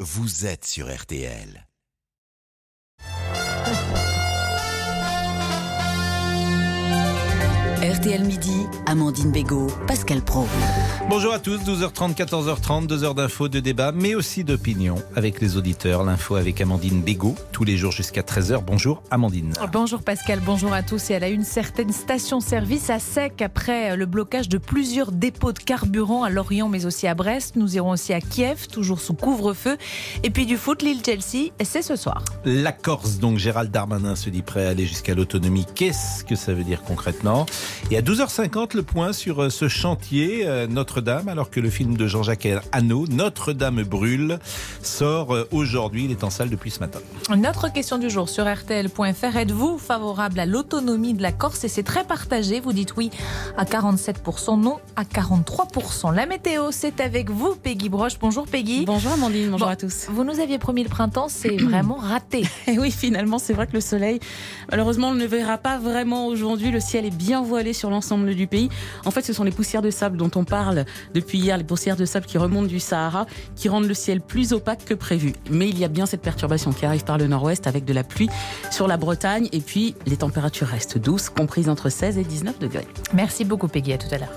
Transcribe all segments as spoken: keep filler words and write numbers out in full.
vous êtes sur R T L. R T L Midi, Amandine Bégaud, Pascal Praud. Bonjour à tous, douze heures trente, quatorze heures trente, deux heures d'infos, de débat, mais aussi d'opinion avec les auditeurs. L'info avec Amandine Bégaud, tous les jours jusqu'à treize heures. Bonjour Amandine. Bonjour Pascal, bonjour à tous. Et elle a une certaine station-service à sec après le blocage de plusieurs dépôts de carburant à Lorient, mais aussi à Brest. Nous irons aussi à Kiev, toujours sous couvre-feu. Et puis du foot, Lille-Chelsea, c'est ce soir. La Corse, donc Gérald Darmanin se dit prêt à aller jusqu'à l'autonomie. Qu'est-ce que ça veut dire concrètement ? Et à douze heures cinquante, le point sur ce chantier Notre-Dame, alors que le film de Jean-Jacques Hano, Notre-Dame brûle, sort aujourd'hui. Il est en salle depuis ce matin. Notre question du jour sur R T L point F R. Êtes-vous favorable à l'autonomie de la Corse ? Et c'est très partagé. Vous dites oui à quarante-sept pour cent, non à quarante-trois pour cent. La météo, c'est avec vous, Peggy Broche. Bonjour Peggy. Bonjour Amandine, bonjour bon, à tous. Vous nous aviez promis le printemps, c'est vraiment raté. Et oui, finalement, c'est vrai que le soleil, malheureusement, on ne le verra pas vraiment aujourd'hui. Le ciel est bien voilé sur l'ensemble du pays. En fait, ce sont les poussières de sable dont on parle depuis hier, les poussières de sable qui remontent du Sahara, qui rendent le ciel plus opaque que prévu. Mais il y a bien cette perturbation qui arrive par le nord-ouest avec de la pluie sur la Bretagne. Et puis, les températures restent douces, comprises entre seize et dix-neuf degrés. Merci beaucoup Peggy, à tout à l'heure.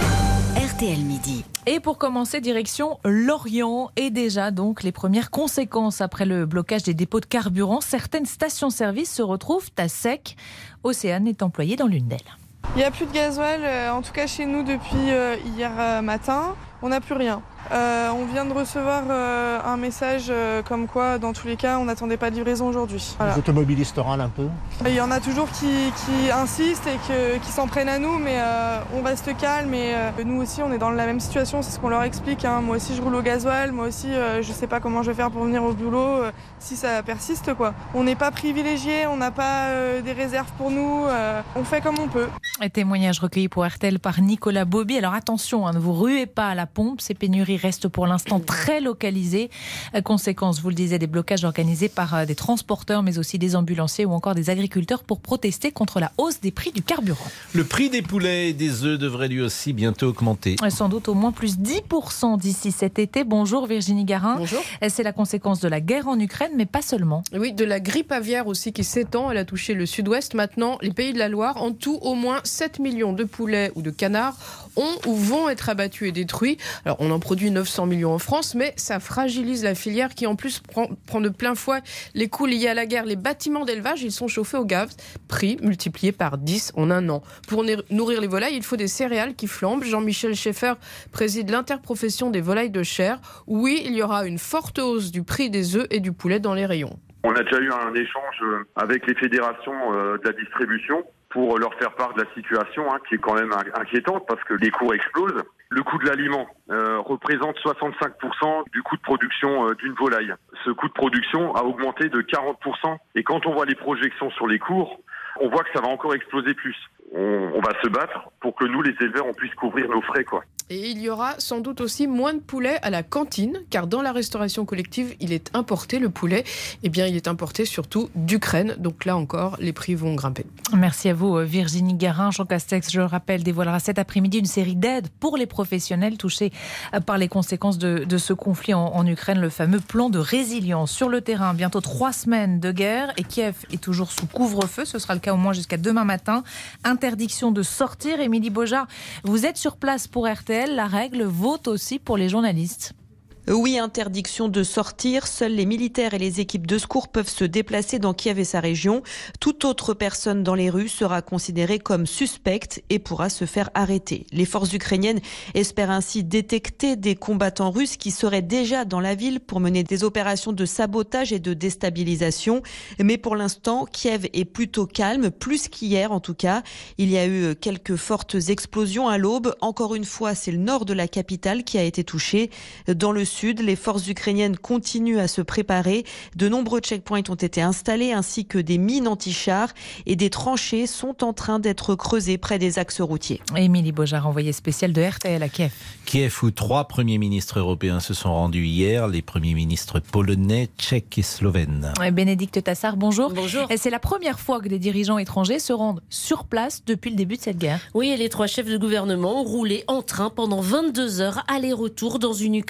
R T L Midi. Et pour commencer, direction Lorient. Et déjà, donc, les premières conséquences après le blocage des dépôts de carburant. Certaines stations-service se retrouvent à sec. Océane est employée dans l'une d'elles. Il n'y a plus de gasoil, euh, en tout cas chez nous depuis euh, hier euh, matin. On n'a plus rien. Euh, on vient de recevoir euh, un message euh, comme quoi, dans tous les cas, on n'attendait pas de livraison aujourd'hui. Voilà. Les automobilistes râlent un peu. Il y en a toujours qui, qui insistent et que, qui s'en prennent à nous, mais euh, on reste calme. Et euh, nous aussi, on est dans la même situation, c'est ce qu'on leur explique. Hein. Moi aussi, je roule au gasoil. Moi aussi, euh, je ne sais pas comment je vais faire pour venir au boulot euh, si ça persiste, quoi. On n'est pas privilégiés, on n'a pas euh, des réserves pour nous. Euh, on fait comme on peut. Un témoignage recueilli pour R T L par Nicolas Bobby. Alors attention, hein, ne vous ruez pas à la pompe. Ces pénuries restent pour l'instant très localisées. Conséquence, vous le disiez, des blocages organisés par des transporteurs, mais aussi des ambulanciers ou encore des agriculteurs pour protester contre la hausse des prix du carburant. Le prix des poulets et des œufs devrait lui aussi bientôt augmenter. Sans doute au moins plus dix pour cent d'ici cet été. Bonjour Virginie Garin. Bonjour. C'est la conséquence de la guerre en Ukraine, mais pas seulement. Oui, de la grippe aviaire aussi qui s'étend. Elle a touché le sud-ouest. Maintenant, les pays de la Loire, en tout, au moins sept millions de poulets ou de canards ont ou vont être abattus et détruits. Alors, on en produit neuf cents millions en France, mais ça fragilise la filière qui, en plus, prend, prend de plein fouet les coûts liés à la guerre. Les bâtiments d'élevage, ils sont chauffés au gaz, prix multiplié par dix en un an. Pour nourrir les volailles, il faut des céréales qui flambent. Jean-Michel Schaeffer préside l'interprofession des volailles de chair. Oui, il y aura une forte hausse du prix des œufs et du poulet dans les rayons. On a déjà eu un échange avec les fédérations de la distribution pour leur faire part de la situation, hein, qui est quand même inquiétante parce que les cours explosent. Le coût de l'aliment euh, représente soixante-cinq pour cent du coût de production euh, d'une volaille. Ce coût de production a augmenté de quarante pour cent. Et quand on voit les projections sur les cours, on voit que ça va encore exploser plus. On, on va se battre pour que nous, les éleveurs, on puisse couvrir nos frais, quoi. Et il y aura sans doute aussi moins de poulet à la cantine, car dans la restauration collective, il est importé, le poulet. Eh bien, il est importé surtout d'Ukraine. Donc là encore, les prix vont grimper. Merci à vous, Virginie Garin. Jean Castex, je le rappelle, dévoilera cet après-midi une série d'aides pour les professionnels touchés par les conséquences de, de ce conflit en, en Ukraine, le fameux plan de résilience. Sur le terrain, bientôt trois semaines de guerre et Kiev est toujours sous couvre-feu. Ce sera le cas au moins jusqu'à demain matin. Interdiction de sortir. Émilie Beaujard, vous êtes sur place pour R T L. La règle vaut aussi pour les journalistes. Oui, interdiction de sortir. Seuls les militaires et les équipes de secours peuvent se déplacer dans Kiev et sa région. Toute autre personne dans les rues sera considérée comme suspecte et pourra se faire arrêter. Les forces ukrainiennes espèrent ainsi détecter des combattants russes qui seraient déjà dans la ville pour mener des opérations de sabotage et de déstabilisation. Mais pour l'instant, Kiev est plutôt calme, plus qu'hier en tout cas. Il y a eu quelques fortes explosions à l'aube. Encore une fois, c'est le nord de la capitale qui a été touché. Dans le sud, les forces ukrainiennes continuent à se préparer. De nombreux checkpoints ont été installés ainsi que des mines anti-chars et des tranchées sont en train d'être creusées près des axes routiers. Émilie Beaujard, envoyée spéciale de R T L à Kiev. Kiev où trois premiers ministres européens se sont rendus hier, les premiers ministres polonais, tchèques et slovènes. Bénédicte Tassard, bonjour. Bonjour. C'est la première fois que des dirigeants étrangers se rendent sur place depuis le début de cette guerre. Oui, et les trois chefs de gouvernement ont roulé en train pendant vingt-deux heures aller-retour dans une Ukraine en guerre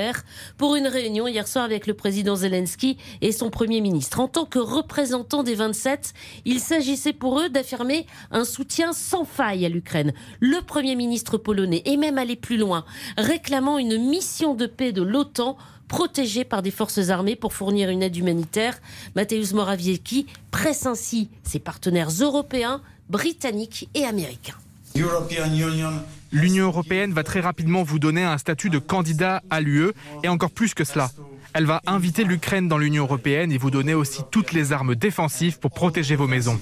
guerre pour une réunion hier soir avec le président Zelensky et son Premier ministre. En tant que représentants des vingt-sept, il s'agissait pour eux d'affirmer un soutien sans faille à l'Ukraine. Le Premier ministre polonais est même allé plus loin, réclamant une mission de paix de l'OTAN protégée par des forces armées pour fournir une aide humanitaire. Mateusz Morawiecki presse ainsi ses partenaires européens, britanniques et américains. L'Union européenne va très rapidement vous donner un statut de candidat à l'U E et encore plus que cela. Elle va inviter l'Ukraine dans l'Union européenne et vous donner aussi toutes les armes défensives pour protéger vos maisons.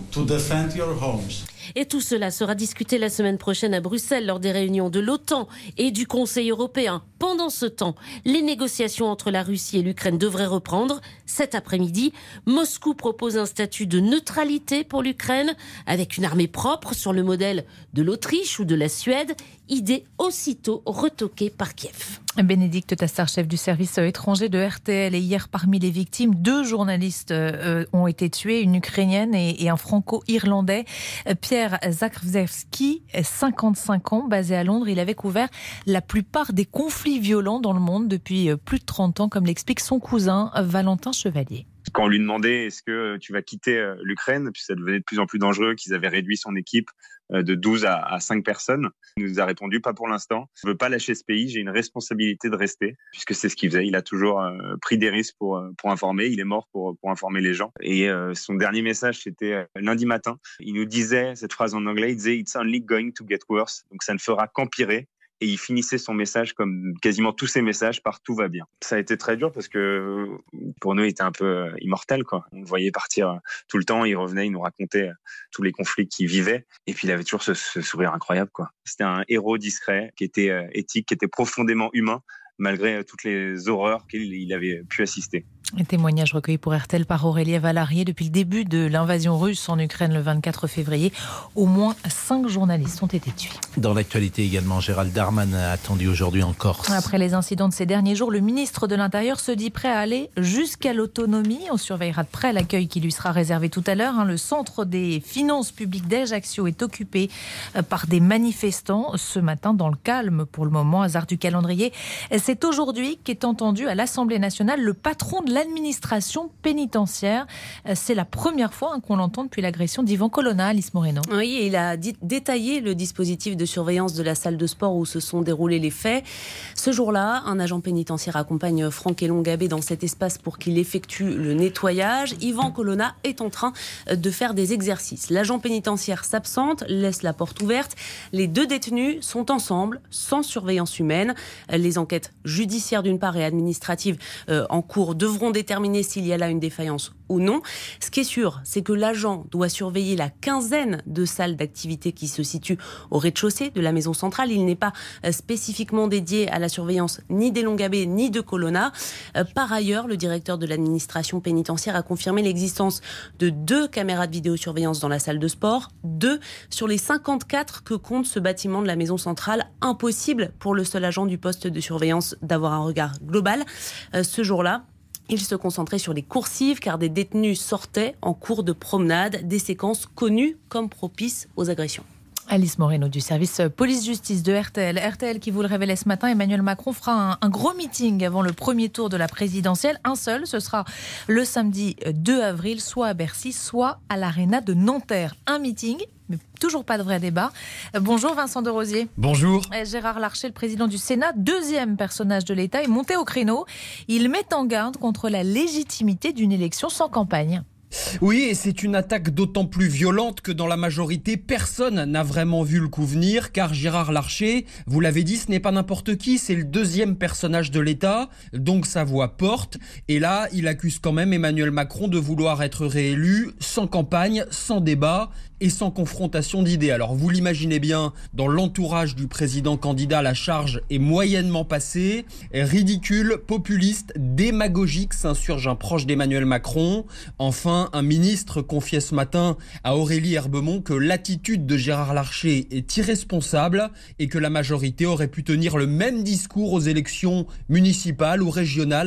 Et tout cela sera discuté la semaine prochaine à Bruxelles lors des réunions de l'OTAN et du Conseil européen. Pendant ce temps, les négociations entre la Russie et l'Ukraine devraient reprendre. Cet après-midi, Moscou propose un statut de neutralité pour l'Ukraine avec une armée propre sur le modèle de l'Autriche ou de la Suède, idée aussitôt retoquée par Kiev. Bénédicte Tassard, chef du service étranger de R T L. Et hier, parmi les victimes, deux journalistes euh, ont été tués, une Ukrainienne et, et un Franco-Irlandais. Pierre Zakrzewski, cinquante-cinq ans, basé à Londres. Il avait couvert la plupart des conflits violents dans le monde depuis plus de trente ans, comme l'explique son cousin Valentin Chevalier. Quand on lui demandait est-ce que tu vas quitter l'Ukraine, puis ça devenait de plus en plus dangereux, qu'ils avaient réduit son équipe de douze à cinq personnes, il nous a répondu pas pour l'instant. Je veux pas lâcher ce pays, j'ai une responsabilité de rester, puisque c'est ce qu'il faisait. Il a toujours euh, pris des risques pour pour informer. Il est mort pour pour informer les gens. Et euh, son dernier message, c'était euh, lundi matin. Il nous disait cette phrase en anglais. Il disait "It's only going to get worse". Donc ça ne fera qu'empirer. Et il finissait son message comme quasiment tous ses messages par "tout va bien". Ça a été très dur parce que pour nous, il était un peu immortel, quoi. On le voyait partir tout le temps, il revenait, il nous racontait tous les conflits qu'il vivait. Et puis il avait toujours ce, ce sourire incroyable, quoi. C'était un héros discret, qui était éthique, qui était profondément humain, malgré toutes les horreurs qu'il avait pu assister. Un témoignage recueilli pour R T L par Aurélie Valarié. Depuis le début de l'invasion russe en Ukraine le vingt-quatre février, au moins cinq journalistes ont été tués. Dans l'actualité également, Gérald Darmanin attendu aujourd'hui en Corse. Après les incidents de ces derniers jours, le ministre de l'Intérieur se dit prêt à aller jusqu'à l'autonomie. On surveillera de près l'accueil qui lui sera réservé tout à l'heure. Le centre des finances publiques d'Ajaccio est occupé par des manifestants. Ce matin, dans le calme pour le moment, hasard du calendrier, c'est aujourd'hui qu'est entendu à l'Assemblée nationale le patron de l'administration pénitentiaire. C'est la première fois hein, qu'on l'entend depuis l'agression d'Ivan Colonna, Alice Moreno. Oui, il a dit, détaillé le dispositif de surveillance de la salle de sport où se sont déroulés les faits. Ce jour-là, un agent pénitentiaire accompagne Franck Elongabé dans cet espace pour qu'il effectue le nettoyage. Ivan Colonna est en train de faire des exercices. L'agent pénitentiaire s'absente, laisse la porte ouverte. Les deux détenus sont ensemble, sans surveillance humaine. Les enquêtes judiciaires d'une part et administratives euh, en cours devront déterminer s'il y a là une défaillance ou non. Ce qui est sûr, c'est que l'agent doit surveiller la quinzaine de salles d'activité qui se situent au rez-de-chaussée de la maison centrale. Il n'est pas spécifiquement dédié à la surveillance ni d'Elongabé ni de Colonna. Par ailleurs, le directeur de l'administration pénitentiaire a confirmé l'existence de deux caméras de vidéosurveillance dans la salle de sport, deux sur les cinquante-quatre que compte ce bâtiment de la maison centrale. Impossible pour le seul agent du poste de surveillance d'avoir un regard global. Ce jour-là, il se concentrait sur les coursives car des détenus sortaient en cours de promenade, des séquences connues comme propices aux agressions. Alice Moreno du service police-justice de R T L. R T L qui vous le révélait ce matin, Emmanuel Macron fera un, un gros meeting avant le premier tour de la présidentielle. Un seul, ce sera le samedi deux avril, soit à Bercy, soit à l'Arena de Nanterre. Un meeting, mais toujours pas de vrai débat. Bonjour Vincent de Rosier. Bonjour. Gérard Larcher, le président du Sénat, deuxième personnage de l'État, est monté au créneau. Il met en garde contre la légitimité d'une élection sans campagne. Oui, et c'est une attaque d'autant plus violente que dans la majorité, personne n'a vraiment vu le coup venir, car Gérard Larcher, vous l'avez dit, ce n'est pas n'importe qui, c'est le deuxième personnage de l'État, donc sa voix porte. Et là, il accuse quand même Emmanuel Macron de vouloir être réélu sans campagne, sans débat et sans confrontation d'idées. Alors vous l'imaginez bien, dans l'entourage du président candidat, la charge est moyennement passée. Ridicule, populiste, démagogique s'insurge un proche d'Emmanuel Macron. Enfin, un ministre confiait ce matin à Aurélie Herbemont que l'attitude de Gérard Larcher est irresponsable et que la majorité aurait pu tenir le même discours aux élections municipales ou régionales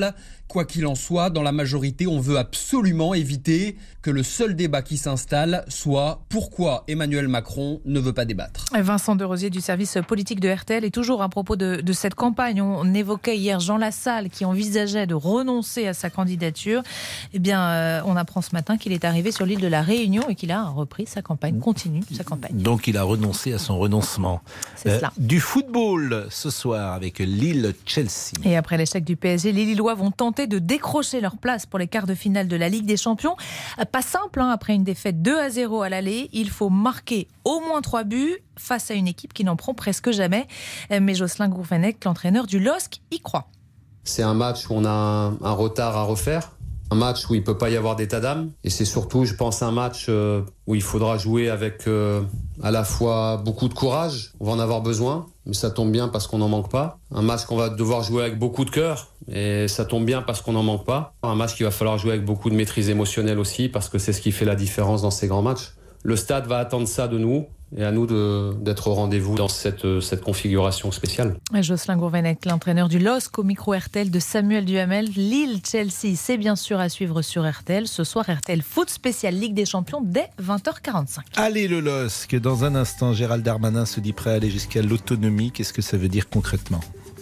Quoi qu'il en soit, dans la majorité, on veut absolument éviter que le seul débat qui s'installe soit pourquoi Emmanuel Macron ne veut pas débattre. Vincent Derosier du service politique de R T L. Et toujours à propos de, de cette campagne, on évoquait hier Jean Lassalle qui envisageait de renoncer à sa candidature. Eh bien, euh, on apprend ce matin qu'il est arrivé sur l'île de la Réunion et qu'il a repris sa campagne, continue sa campagne. Donc il a renoncé à son renoncement. C'est euh, cela. Du football ce soir avec Lille-Chelsea. Et après l'échec du P S G, les Lillois vont tenter de décrocher leur place pour les quarts de finale de la Ligue des Champions. Pas simple, hein, après une défaite deux à zéro à l'aller, il faut marquer au moins trois buts face à une équipe qui n'en prend presque jamais. Mais Jocelyn Gourvenec, l'entraîneur du L O S C, y croit. C'est un match où on a un, un retard à refaire. Un match où il ne peut pas y avoir d'état d'âme. Et c'est surtout, je pense, un match euh, où il faudra jouer avec euh, à la fois beaucoup de courage. On va en avoir besoin, mais ça tombe bien parce qu'on n'en manque pas. Un match qu'on va devoir jouer avec beaucoup de cœur, et ça tombe bien parce qu'on n'en manque pas. Un match qu'il va falloir jouer avec beaucoup de maîtrise émotionnelle aussi, parce que c'est ce qui fait la différence dans ces grands matchs. Le stade va attendre ça de nous. Et à nous de, d'être au rendez-vous dans cette, cette configuration spéciale. Jocelyn Gourvenec, l'entraîneur du L O S C, au micro R T L de Samuel Duhamel. Lille-Chelsea, c'est bien sûr à suivre sur R T L. Ce soir, R T L Foot spécial Ligue des Champions dès vingt heures quarante-cinq. Allez le L O S C, dans un instant, Gérald Darmanin se dit prêt à aller jusqu'à l'autonomie. Qu'est-ce que ça veut dire concrètement ?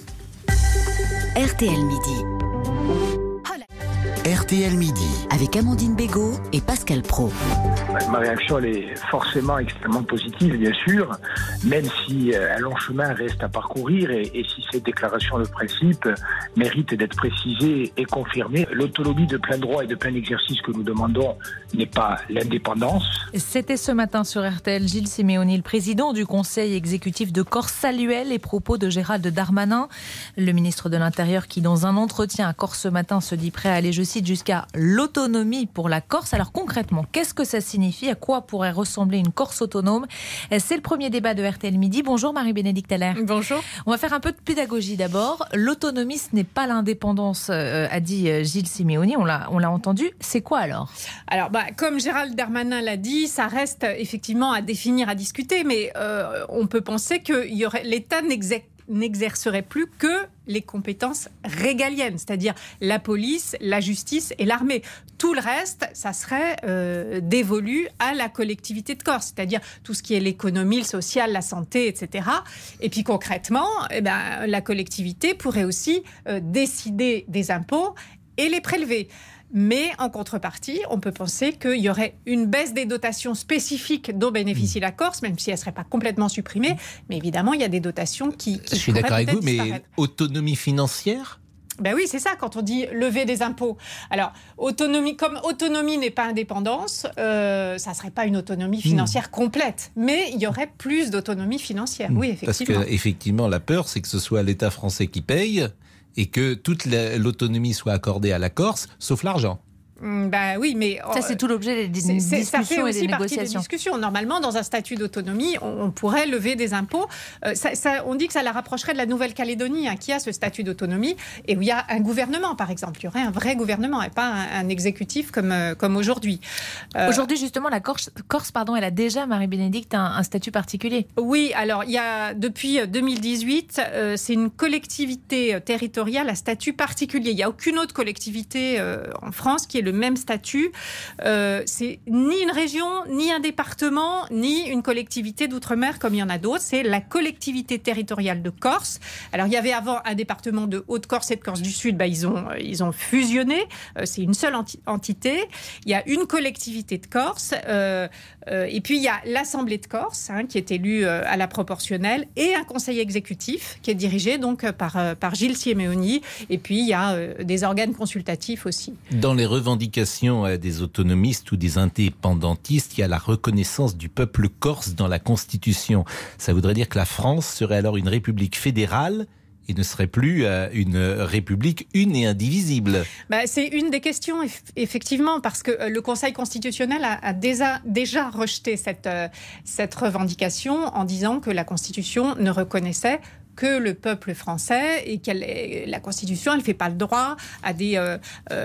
R T L Midi. R T L Midi. Avec Amandine Bégaud et Pascal Praud. Ma réaction, elle est forcément extrêmement positive, bien sûr, même si un long chemin reste à parcourir et, et si cette déclaration de principe mérite d'être précisée et confirmée. L'autonomie de plein droit et de plein exercice que nous demandons n'est pas l'indépendance. C'était ce matin sur R T L, Gilles Simeoni, le président du conseil exécutif de Corse, saluait les propos de Gérald Darmanin, le ministre de l'Intérieur qui, dans un entretien à Corse ce matin, se dit prêt à aller, je cite, jusqu'à l'autonomie pour la Corse. Alors concrètement, qu'est-ce que ça signifie ? À quoi pourrait ressembler une Corse autonome ? C'est le premier débat de R T L Midi. Bonjour Marie-Bénédicte Allaire. Bonjour. On va faire un peu de pédagogie d'abord. L'autonomie, ce n'est pas l'indépendance, euh, a dit Gilles Simeoni. On l'a, on l'a entendu. C'est quoi alors ? Alors, bah, comme Gérald Darmanin l'a dit, ça reste effectivement à définir, à discuter, mais euh, on peut penser que y aurait, l'État n'exé- n'exercerait plus que les compétences régaliennes, c'est-à-dire la police, la justice et l'armée. Tout le reste, ça serait euh, dévolu à la collectivité de Corse, c'est-à-dire tout ce qui est l'économie, le social, la santé, et cetera. Et puis concrètement, eh ben, la collectivité pourrait aussi euh, décider des impôts et les prélever. Mais en contrepartie, on peut penser qu'il y aurait une baisse des dotations spécifiques dont bénéficie la Corse, même si elle ne serait pas complètement supprimée. Mais évidemment, il y a des dotations qui, qui Je suis d'accord avec vous, mais disparaître. Autonomie financière ? Ben oui, c'est ça, quand on dit lever des impôts. Alors, autonomie, comme autonomie n'est pas indépendance, euh, ça ne serait pas une autonomie financière mmh. complète. Mais il y aurait plus d'autonomie financière, mmh. oui, effectivement. Parce qu'effectivement, la peur, c'est que ce soit l'État français qui paye et que toute la, l'autonomie soit accordée à la Corse, sauf l'argent. Bah oui, mais ça c'est tout l'objet des discussions c'est, ça fait aussi et des partie négociations. Des discussions. Normalement, dans un statut d'autonomie, on, on pourrait lever des impôts. Euh, ça, ça, on dit que ça la rapprocherait de la Nouvelle-Calédonie, hein, qui a ce statut d'autonomie et où il y a un gouvernement, par exemple. Il y aurait un vrai gouvernement et pas un, un exécutif comme euh, comme aujourd'hui. Euh, aujourd'hui, justement, la Corse, Corse, pardon, elle a déjà, Marie-Bénédicte, un, un statut particulier. Oui, alors il y a depuis deux mille dix-huit, euh, c'est une collectivité territoriale à statut particulier. Il n'y a aucune autre collectivité euh, en France qui est le même statut. Euh, c'est ni une région, ni un département, ni une collectivité d'outre-mer comme il y en a d'autres. C'est la collectivité territoriale de Corse. Alors, il y avait avant un département de Haute-Corse et de Corse du Sud. Bah, ils ont, ils ont fusionné. Euh, c'est une seule enti- entité. Il y a une collectivité de Corse. Euh, euh, et puis, il y a l'Assemblée de Corse, hein, qui est élue euh, à la proportionnelle, et un conseil exécutif qui est dirigé donc par, euh, par Gilles Simeoni. Et puis, il y a euh, des organes consultatifs aussi. Dans les revendications des autonomistes ou des indépendantistes, il y a la reconnaissance du peuple corse dans la Constitution. Ça voudrait dire que la France serait alors une république fédérale et ne serait plus euh, une république une et indivisible. Bah, c'est une des questions, eff- effectivement, parce que euh, le Conseil constitutionnel a, a déjà, déjà rejeté cette, euh, cette revendication en disant que la Constitution ne reconnaissait que le peuple français et que la Constitution, elle ne fait pas le droit à des... Euh,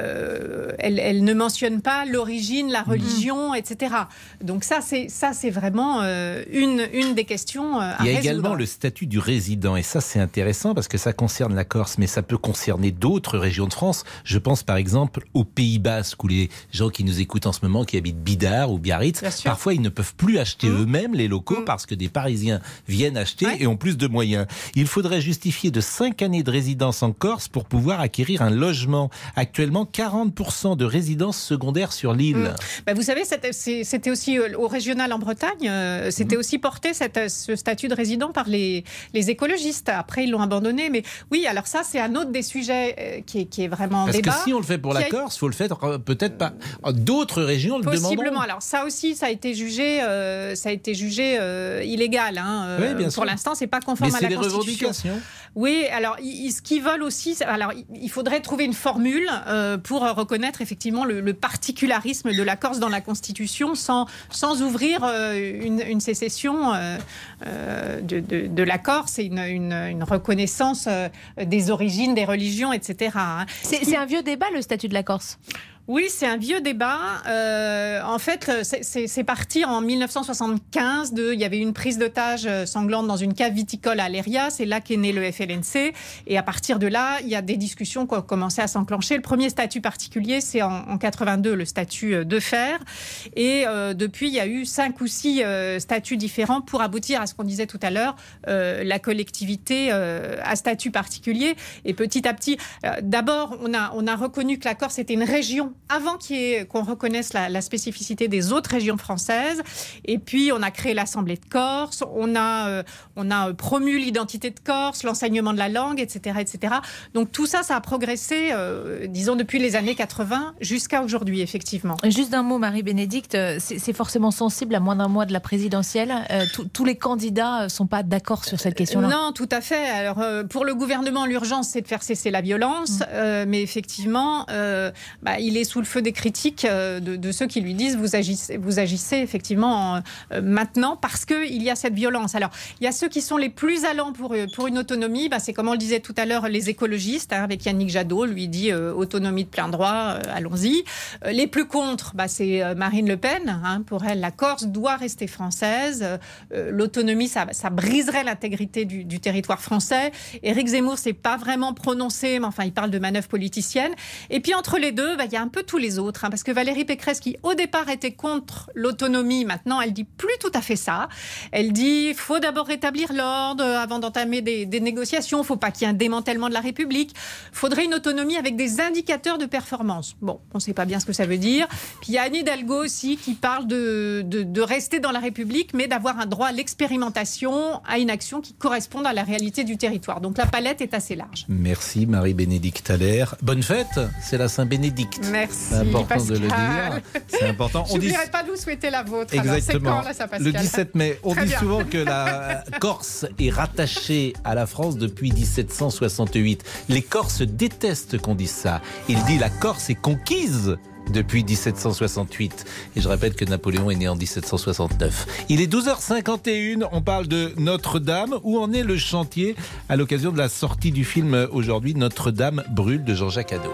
euh, elle, elle ne mentionne pas l'origine, la religion, mmh. et cetera. Donc ça, c'est, ça, c'est vraiment euh, une, une des questions à résoudre. Il y a également le statut du résident, et ça, c'est intéressant parce que ça concerne la Corse, mais ça peut concerner d'autres régions de France. Je pense par exemple au Pays Basque, où les gens qui nous écoutent en ce moment, qui habitent Bidart ou Biarritz, parfois ils ne peuvent plus acheter mmh. eux-mêmes les locaux mmh. parce que des Parisiens viennent acheter ouais. et ont plus de moyens. Il faudrait justifier de cinq années de résidence en Corse pour pouvoir acquérir un logement. Actuellement, quarante pour cent de résidences secondaires sur l'île. Mmh. Bah vous savez, c'était, c'était aussi au régional en Bretagne, c'était mmh. aussi porté cette, ce statut de résident par les, les écologistes. Après, ils l'ont abandonné. Mais oui, alors ça, c'est un autre des sujets qui est, qui est vraiment en parce débat. Parce que si on le fait pour la a... Corse, il faut le faire peut-être pas. D'autres régions le demanderont. Possiblement. Alors ça aussi, ça a été jugé, euh, ça a été jugé euh, illégal. Hein, euh, oui, bien pour sûr. L'instant, c'est pas conforme mais à la c'est Constitution. Revendications. Oui, alors ils, ce qu'ils veulent aussi, alors il faudrait trouver une formule euh, pour reconnaître effectivement le, le particularisme de la Corse dans la Constitution, sans sans ouvrir euh, une, une sécession euh, euh, de, de, de la Corse et une, une, une reconnaissance euh, des origines, des religions, et cetera. C'est, c'est un vieux débat, le statut de la Corse. Oui, c'est un vieux débat. Euh, en fait, c'est, c'est, c'est parti en dix-neuf cent soixante-quinze. De, il y avait une prise d'otage sanglante dans une cave viticole à Leiria. C'est là qu'est né le F L N C. Et à partir de là, il y a des discussions qui ont commencé à s'enclencher. Le premier statut particulier, c'est en, en quatre-vingt-deux, le statut de fer. Et euh, depuis, il y a eu cinq ou six euh, statuts différents pour aboutir à ce qu'on disait tout à l'heure, euh, la collectivité euh, à statut particulier. Et petit à petit, euh, d'abord, on a, on a reconnu que la Corse était une région avant qu'il y ait, qu'on reconnaisse la, la spécificité des autres régions françaises. Et puis, on a créé l'Assemblée de Corse, on a, euh, on a promu l'identité de Corse, l'enseignement de la langue, et cetera, et cetera. Donc, tout ça, ça a progressé, euh, disons, depuis les années quatre-vingts jusqu'à aujourd'hui, effectivement. Juste un mot, Marie-Bénédicte, c'est, c'est forcément sensible à moins d'un mois de la présidentielle. Euh, tous les candidats ne sont pas d'accord sur cette question-là. Non, tout à fait. Alors, euh, pour le gouvernement, l'urgence, c'est de faire cesser la violence. Mmh. Euh, mais effectivement, euh, bah, il est sous le feu des critiques de, de ceux qui lui disent vous agissez, vous agissez effectivement euh, maintenant parce qu'il y a cette violence. Alors, il y a ceux qui sont les plus allants pour, pour une autonomie, bah, c'est comme on le disait tout à l'heure, les écologistes, hein, avec Yannick Jadot, lui dit euh, autonomie de plein droit, euh, allons-y. Euh, les plus contre, bah, c'est euh, Marine Le Pen. Hein, pour elle, la Corse doit rester française. Euh, l'autonomie, ça, ça briserait l'intégrité du, du territoire français. Éric Zemmour s'est pas vraiment prononcé, mais enfin, il parle de manœuvre politicienne. Et puis, entre les deux, bah, il y a un peu tous les autres, hein, parce que Valérie Pécresse, qui au départ était contre l'autonomie, maintenant elle dit plus tout à fait ça. Elle dit il faut d'abord rétablir l'ordre avant d'entamer des, des négociations, il ne faut pas qu'il y ait un démantèlement de la République, il faudrait une autonomie avec des indicateurs de performance. Bon, on ne sait pas bien ce que ça veut dire. Puis il y a Anne Hidalgo aussi qui parle de, de, de rester dans la République, mais d'avoir un droit à l'expérimentation, à une action qui corresponde à la réalité du territoire. Donc la palette est assez large. Merci Marie-Bénédicte Allaire. Bonne fête, c'est la Saint-Bénédicte. Merci. C'est important Pascal. De le dire. C'est important. Je n'oublierai dit... pas de vous souhaiter la vôtre. Exactement. Alors, c'est quand, là, ça, Pascal ? Le dix-sept mai. On Très dit bien. souvent que la Corse est rattachée à la France depuis dix-sept cent soixante-huit. Les Corses détestent qu'on dise ça. Il dit la Corse est conquise depuis dix-sept cent soixante-huit. Et je répète que Napoléon est né en dix-sept cent soixante-neuf. Il est douze heures cinquante et une. On parle de Notre-Dame. Où en est le chantier à l'occasion de la sortie du film aujourd'hui Notre-Dame brûle de Jean-Jacques Hano.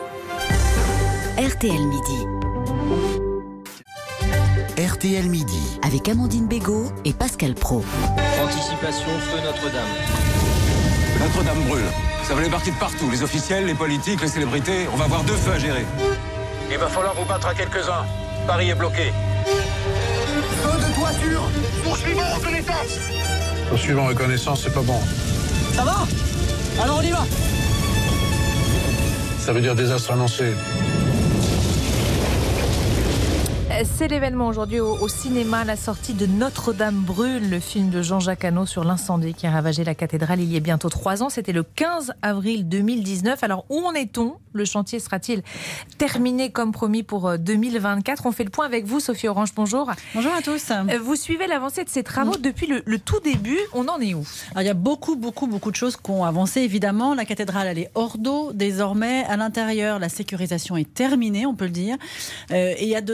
R T L Midi. R T L Midi. Avec Amandine Bégaud et Pascal Praud. Anticipation, feu Notre-Dame. Notre-Dame brûle. Ça va les partir de partout. Les officiels, les politiques, les célébrités. On va avoir deux feux à gérer. Il va falloir vous battre à quelques-uns. Paris est bloqué. Feu de toiture. Poursuivant reconnaissance. Poursuivant reconnaissance, c'est pas bon. Ça va? Alors on y va. Ça veut dire désastre annoncé. C'est l'événement aujourd'hui au, au cinéma, la sortie de Notre-Dame brûle, le film de Jean-Jacques Hano sur l'incendie qui a ravagé la cathédrale il y a bientôt trois ans. C'était le quinze avril deux mille dix-neuf. Alors où en est-on? Le chantier sera-t-il terminé comme promis pour deux mille vingt-quatre? On fait le point avec vous, Sophie Orange, bonjour. Bonjour à tous. Vous suivez l'avancée de ces travaux mmh. depuis le, le tout début. On en est où? Alors, il y a beaucoup, beaucoup, beaucoup de choses qui ont avancé, évidemment. La cathédrale, elle est hors d'eau désormais. À l'intérieur, la sécurisation est terminée, on peut le dire. Euh, et il y a dedans un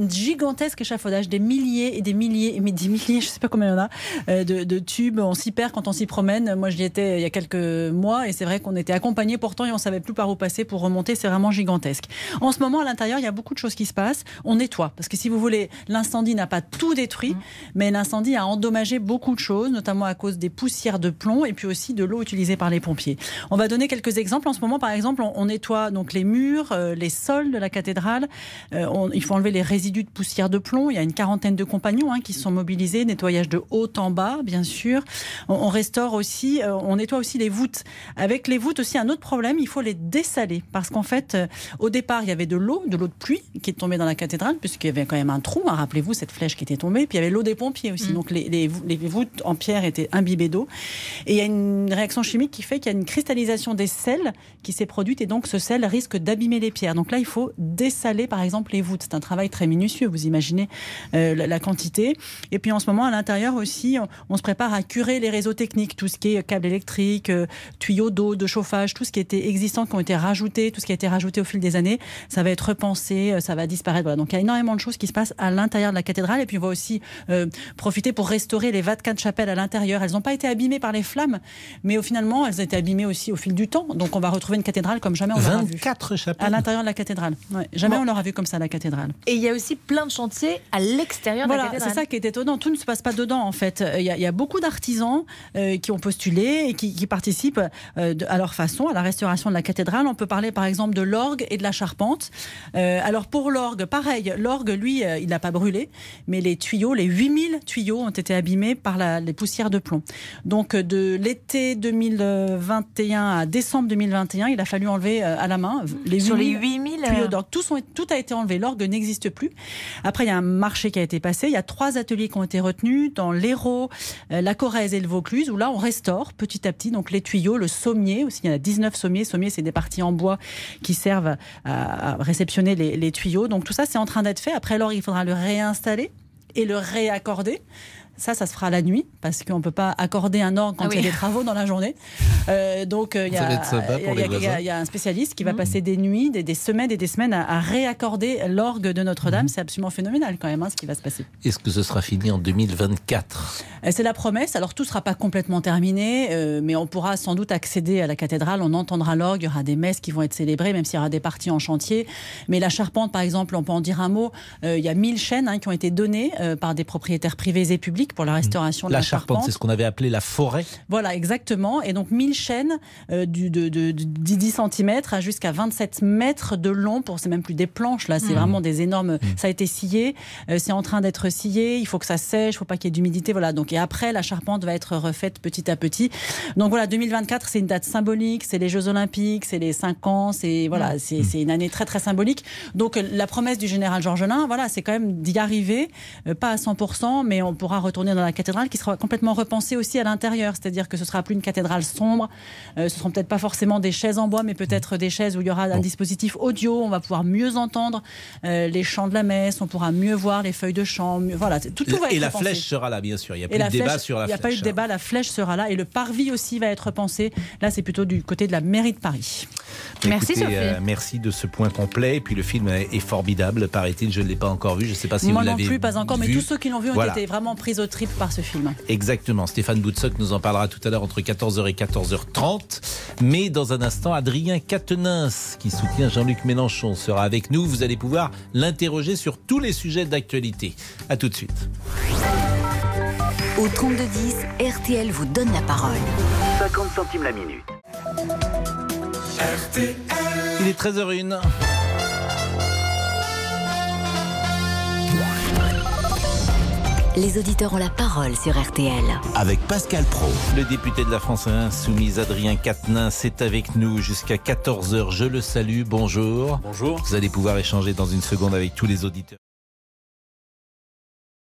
un gigantesque échafaudage, des milliers et des milliers, mais des milliers, je ne sais pas combien il y en a, euh, de, de tubes. On s'y perd quand on s'y promène. Moi, j'y étais il y a quelques mois et c'est vrai qu'on était accompagnés pourtant et on ne savait plus par où passer pour remonter. C'est vraiment gigantesque. En ce moment, à l'intérieur, il y a beaucoup de choses qui se passent. On nettoie parce que si vous voulez, l'incendie n'a pas tout détruit, mmh. mais l'incendie a endommagé beaucoup de choses, notamment à cause des poussières de plomb et puis aussi de l'eau utilisée par les pompiers. On va donner quelques exemples. En ce moment, par exemple, on, on nettoie donc les murs, euh, les sols de la cathédrale. Euh, on, il faut enlever les résidus de poussière de plomb. Il y a une quarantaine de compagnons hein, qui sont mobilisés. Nettoyage de haut en bas, bien sûr. On, on restaure aussi, euh, on nettoie aussi les voûtes. Avec les voûtes aussi, un autre problème, il faut les dessaler. Parce qu'en fait, euh, au départ, il y avait de l'eau, de l'eau de pluie qui est tombée dans la cathédrale, puisqu'il y avait quand même un trou. Hein, rappelez-vous, cette flèche qui était tombée. Puis il y avait l'eau des pompiers aussi. Mmh. Donc les, les, les voûtes en pierre étaient imbibées d'eau. Et il y a une réaction chimique qui fait qu'il y a une cristallisation des sels qui s'est produite. Et donc ce sel risque d'abîmer les pierres. Donc là, il faut dessaler, par exemple, les voûtes. C'est un travail très minutieux. Vous imaginez euh, la, la quantité. Et puis en ce moment, à l'intérieur aussi, on, on se prépare à curer les réseaux techniques. Tout ce qui est câbles électriques, euh, tuyaux d'eau, de chauffage, tout ce qui était existant, qui ont été rajoutés, tout ce qui a été rajouté au fil des années, ça va être repensé, euh, ça va disparaître. Voilà. Donc il y a énormément de choses qui se passent à l'intérieur de la cathédrale. Et puis on va aussi euh, profiter pour restaurer les vingt-quatre chapelles à l'intérieur. Elles n'ont pas été abîmées par les flammes, mais au, finalement, elles ont été abîmées aussi au fil du temps. Donc on va retrouver une cathédrale comme jamais on l'aura vu. vingt-quatre chapelles à l'intérieur de la cathédrale. Ouais. Jamais bon. on l'aura vu comme ça, la cathédrale. Et il y a aussi plein de chantiers à l'extérieur voilà, de la cathédrale. C'est ça qui est étonnant. Tout ne se passe pas dedans, en fait. Il y a, il y a beaucoup d'artisans euh, qui ont postulé et qui, qui participent euh, de, à leur façon à la restauration de la cathédrale. On peut parler, par exemple, de l'orgue et de la charpente. Euh, alors, pour l'orgue, pareil. L'orgue, lui, euh, il n'a pas brûlé, mais les tuyaux, les huit mille tuyaux ont été abîmés par la, les poussières de plomb. Donc, de l'été deux mille vingt et un à décembre deux mille vingt et un, il a fallu enlever euh, à la main les Sur les huit mille tuyaux d'orgue. Tout, sont, tout a été enlevé. L'orgue n'existe plus. Après, il y a un marché qui a été passé. Il y a trois ateliers qui ont été retenus dans l'Hérault, euh, la Corrèze et le Vaucluse, où là, on restaure petit à petit donc les tuyaux, le sommier aussi. Il y en a dix-neuf sommiers. Sommier, c'est des parties en bois qui servent à, à réceptionner les, les tuyaux. Donc tout ça, c'est en train d'être fait. Après, l'orgue, il faudra le réinstaller et le réaccorder. Ça, ça se fera la nuit, parce qu'on ne peut pas accorder un orgue quand ah oui. il y a des travaux dans la journée. Euh, donc, il y, y, y a un spécialiste qui va mmh. passer des nuits, des, des semaines et des semaines à, à réaccorder l'orgue de Notre-Dame. Mmh. C'est absolument phénoménal quand même, hein, ce qui va se passer. Est-ce que ce sera fini en deux mille vingt-quatre ? C'est la promesse. Alors, tout ne sera pas complètement terminé, euh, mais on pourra sans doute accéder à la cathédrale. On entendra l'orgue, il y aura des messes qui vont être célébrées, même s'il y aura des parties en chantier. Mais la charpente, par exemple, on peut en dire un mot. Euh, il y a mille chaînes hein, qui ont été données euh, par des propriétaires privés et publics pour la restauration de la, la charpente. charpente, c'est ce qu'on avait appelé la forêt. Voilà, exactement. Et donc mille chaînes euh, du, de, de, de dix centimètres à jusqu'à vingt-sept mètres de long. Pour, c'est même plus des planches, là, c'est mmh. vraiment des énormes... Mmh. Ça a été scié, euh, c'est en train d'être scié, il faut que ça sèche, il ne faut pas qu'il y ait d'humidité. Voilà. Donc, et après, la charpente va être refaite petit à petit. Donc voilà, deux mille vingt-quatre, c'est une date symbolique, c'est les Jeux Olympiques, c'est les cinq ans, c'est, voilà, mmh. c'est, c'est une année très très symbolique. Donc la promesse du général Georgelin, voilà, c'est quand même d'y arriver, euh, pas à cent pour cent, mais on pourra retourner dans la cathédrale qui sera complètement repensée aussi à l'intérieur, c'est-à-dire que ce sera plus une cathédrale sombre, euh, ce seront peut-être pas forcément des chaises en bois, mais peut-être des chaises où il y aura un dispositif audio, on va pouvoir mieux entendre euh, les chants de la messe, on pourra mieux voir les feuilles de chant, mieux, voilà, tout, tout va être Et la repensé. Flèche sera là, bien sûr, il n'y a plus et de débat flèche, sur la flèche. Il n'y a pas eu de débat, la flèche sera là, et le parvis aussi va être repensé, là c'est plutôt du côté de la mairie de Paris. Écoutez, merci Sophie. Euh, merci de ce point complet, et puis le film est formidable, paraît-il, je ne l'ai pas encore vu, je ne sais pas si Moi vous non l'avez plus, pas encore, vu. mais tous ceux qui l'ont vu ont voilà. été vraiment pris au trip par ce film. Exactement, Stéphane Boutsock nous en parlera tout à l'heure entre quatorze heures et quatorze heures trente. Mais dans un instant, Adrien Quatennens, qui soutient Jean-Luc Mélenchon, sera avec nous. Vous allez pouvoir l'interroger sur tous les sujets d'actualité. A tout de suite. Au trente-deux dix, R T L vous donne la parole. cinquante centimes la minute. R T L. Il est treize heures zéro un. Les auditeurs ont la parole sur R T L. Avec Pascal Praud. Le député de la France Insoumise, Adrien Quatennens, est avec nous jusqu'à quatorze heures. Je le salue. Bonjour. Bonjour. Vous allez pouvoir échanger dans une seconde avec tous les auditeurs.